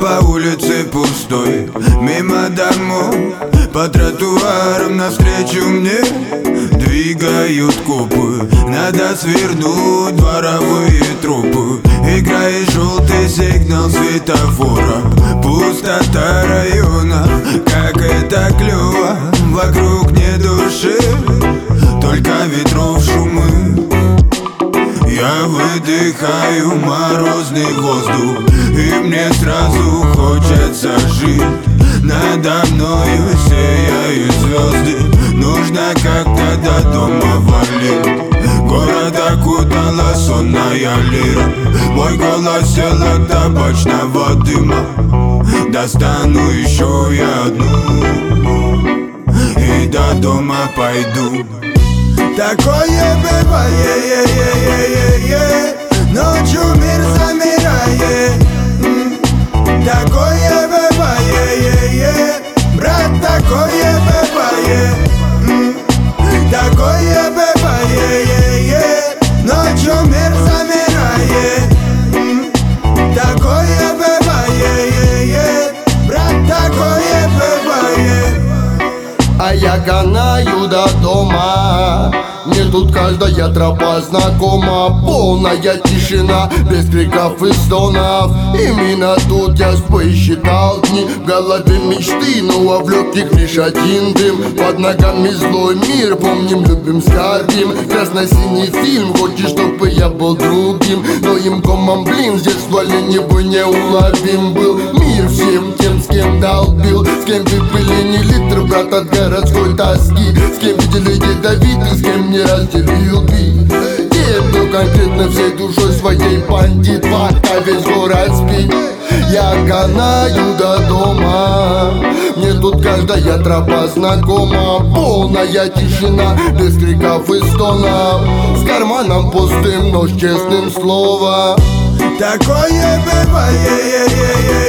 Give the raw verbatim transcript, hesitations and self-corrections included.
по улице пустой, мимо домов, по тротуарам навстречу мне двигают копы. Надо свернуть дворовые трупы. Играет желтый сигнал светофора. Пустота района, как это клево. Вокруг не души, только ветров шумы. Я выдыхаю морозный воздух, и мне сразу хочется жить. Надо мною сияют звезды, нужно как-то до дома валить. Город окутала сонная лира, мой голос сел от табачного дыма. Достану еще я одну и до дома пойду. Такое бывает, е -е -е -е -е. Ночью мир замирает. Такое бывает, е -е -е. Брат, такое бывает. Такое бывает, е -е -е. Ночью мир замирает. Такое бывает, е -е -е. Брат, такое бывает. А я канаю до дома, мне тут каждая тропа знакома. Полная тишина, без криков и стонов. Именно тут я посчитал дни. В голове мечты, но а в легких лишь один дым. Под ногами злой мир, помним, любим, скорбим. Красно-синий фильм, хочешь, чтобы я был другим. Но им комом, блин, с детства ленивый неуловим был. Мир всем тем, с кем долбил, с кем вы были не литр, брат, от городской тоски. С кем видели ядовитый, с кем не разделил бит. Тем, кто конкретно всей душой своей бандит, пока весь город спит. Я канаю до дома, мне тут каждая тропа знакома. Полная тишина, без криков и стонов. С карманом пустым, но с честным словом. Такое бывает, е -е -е -е.